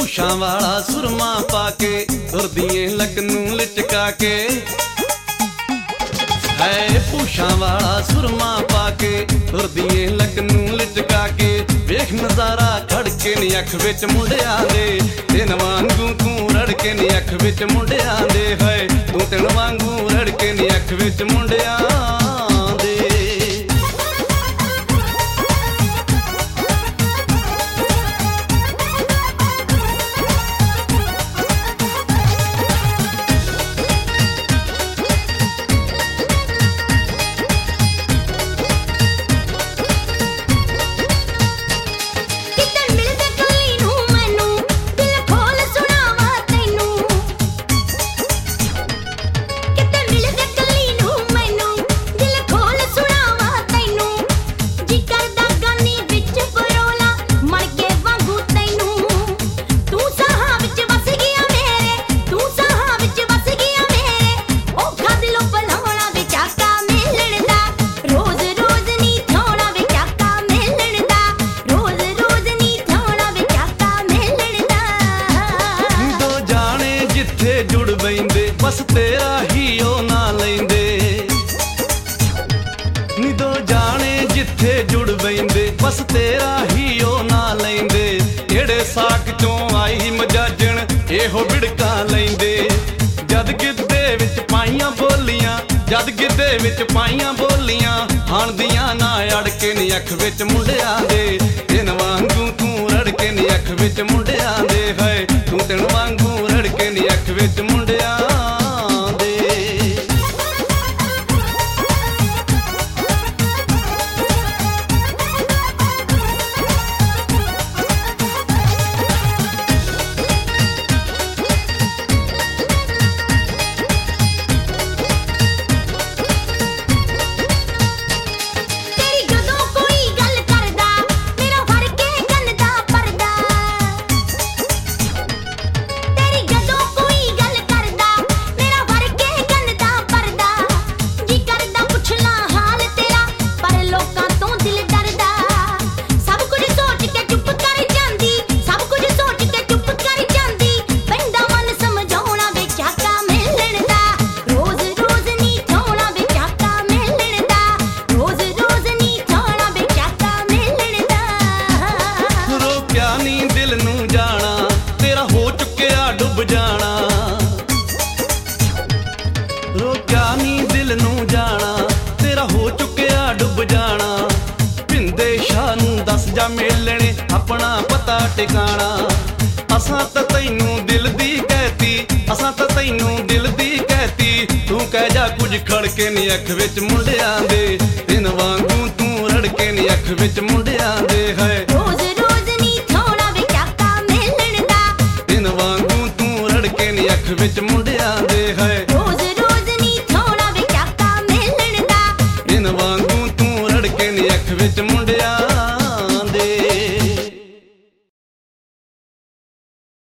ਪੂਛਾਂ ਵਾਲਾ ਸੁਰਮਾ ਪਾ ਕੇ ਤੁਰਦੀ ਏ ਲੱਕ ਨੂੰ ਲਚਕਾ ਕੇ ਹੈ ਪੂਛਾਂ ਵਾਲਾ ਸੁਰਮਾ ਪਾ ਕੇ ਤੁਰਦੀ ਏ ਲੱਕ ਨੂੰ ਲਚਕਾ ਕੇ ਵੇਖ ਨਜ਼ਾਰਾ ਖੜਕੇ ਨੀ ਅੱਖ ਵਿੱਚ ਮੁੰਡਿਆਂ ਦੇ ਦਿਨ ਵਾਂਗੂ ਤੂੰ ਰੜਕੇ ਨੀ ਅੱਖ ਵਿੱਚ ਮੁੰਡਿਆਂ ਦੇ ਹੈ ਤੂੰ ਦਿਨ ਵਾਂਗੂ ਰੜਕੇ ਨੀ ਅੱਖ ਵਿੱਚ ਮੁੰਡਿਆਂ ਦੇ ਜੁੜ ਬੈਂਦੇ ਬਸ ਤੇਰਾ ਹੀ ਉਹ ਨਾ ਲੈਂਦੇ ਨੀ ਦੋ ਜਾਣੇ ਜਿੱਥੇ ਜੁੜ ਬੈਂਦੇ ਬਸ ਤੇਰਾ ਹੀ ਉਹ ਨਾ ਲੈਂਦੇ ਜਿਹੜੇ ਸਾਕ ਚੋਂ ਆਈ ਮਜਾਜਣ ਇਹੋ ਵਿੜਕਾ ਲੈਂਦੇ ਜਦ ਗਿੱਧੇ ਵਿੱਚ ਪਾਈਆਂ ਬੋਲੀਆਂ ਜਦ ਗਿੱਧੇ ਵਿੱਚ ਪਾਈਆਂ ਬੋਲੀਆਂ ਹਾਣਦੀਆਂ ਨਾ ਅੜਕੇ ਨੀ ਅੱਖ ਵਿੱਚ ਮੁੰਡਿਆਂ ਦੇ ਦਿਨ ਵਾਂਗੂ ਤੂੰ ਰੜਕੇ ਨੀ ਅੱਖ ਵਿੱਚ ਮੁੰਡਿਆਂ ਦੇ ਹੈ ਤੂੰ ਦਿਨ ਵਾਂਗੂ ਰੜਕੇ ਨੀ ਅੱਖ ਵਿੱਚ ਮੁੰਡਿਆਂ ਦੇ ਡੁੱਬ ਜਾਣਾ ਰੋਕਿਆ ਨੀ ਦਿਲ ਨੂੰ ਜਾਣਾ ਤੇਰਾ ਹੋ ਚੁੱਕਿਆ ਡੁੱਬ ਜਾਣਾ ਭਿੰਦੇ ਸ਼ਾਹ ਨੂੰ ਦੱਸ ਜਾ ਮੇਲਣੇ ਆਪਣਾ ਪਤਾ ਟਿਕਾਣਾ ਅਸਾਂ ਤਾਂ ਤੈਨੂੰ ਦਿਲ ਦੀ ਕਹਿਤੀ ਅਸਾਂ ਤਾਂ ਤੈਨੂੰ ਦਿਲ ਦੀ ਕਹਿਤੀ ਤੂੰ ਕਹਿ ਜਾ ਕੁਝ ਖੜਕੇ ਨੀ ਅੱਖ ਵਿੱਚ ਮੁੰਡਿਆਂ ਦੇ ਦਿਨ ਵਾਂਗੂ ਤੂੰ ਰੜਕੇ ਨੀ ਅੱਖ ਵਿੱਚ ਮੁੰਡਿਆਂ ਦੇ ਹੈ ਰੋਜ਼ ਰੋਜ਼ ਨੀ ਥੋੜਾ ਵਿਚਾਕਾ ਮਿਲਣ ਦਾ ਦਿਨ ਵਾਂਗੂ ਤੂੰ ਰੜਕੇ ਨੀ ਅੱਖ ਵਿੱਚ ਮੁੰਡਿਆਂ ਦੇ ਹੈ ਰੋਜ਼ ਰੋਜ਼ ਨੀ ਥੋੜਾ ਵਿਚਾਕਾ ਮਿਲਣ ਦਾ ਦਿਨ ਵਾਂਗੂ ਤੂੰ ਰੜਕੇ ਨੀ ਅੱਖ ਵਿੱਚ